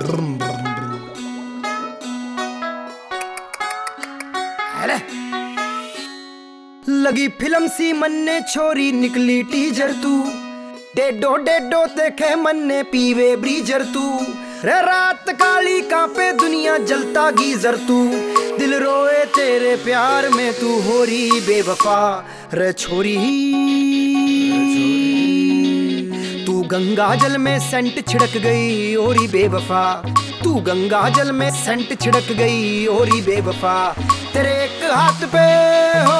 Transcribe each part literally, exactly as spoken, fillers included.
लगी फिल्म सी मन्ने छोरी निकली टीजर तू डेडो डेडो देखे मन्ने पीवे ब्रीजर तू रे रात काली कांपे दुनिया जलता गीजर तू दिल रोए तेरे प्यार में तू हो रही बेवफा रे छोरी तू गंगा जल में सेंट छिड़क गई ओरी बेवफा तू गंगा जल में सेंट छिड़क गई ओरी बेवफा तेरे एक हाथ पे हो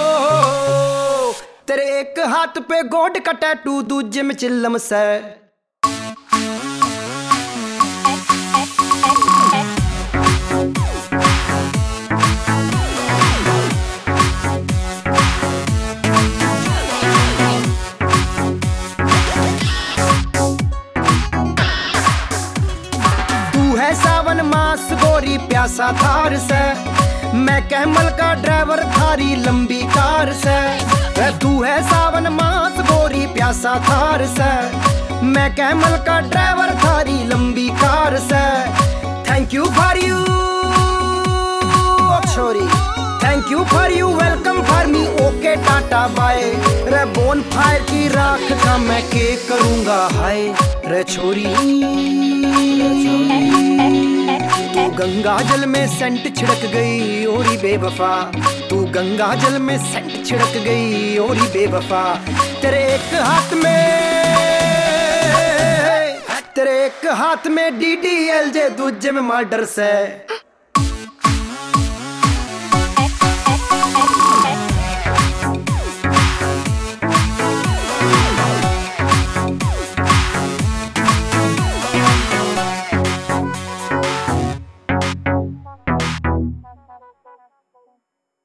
तेरे एक हाथ पे गोड का टैटू दूजे में चिल्लम से तू है सावन मास गोरी प्यासा थार से मैं कैमल का ड्राइवर थारी लंबी कार से तू है सावन मास गोरी प्यासा थार से मैं कैमल का ड्राइवर थारी लंबी कार से थैंक यू फॉर यू छोरी thank you for you welcome for me okay tata bye रे बोन फायर की राख का मैं के करूंगा हाय रे छोरी तू गंगा जल में सेंट छिड़क गई ओरी बेवफा तू गंगा जल में सेंट छिड़क गई ओरी बेवफा तेरे एक हाथ में तेरे एक हाथ में डी डी एल जे दूजे में मर्डर से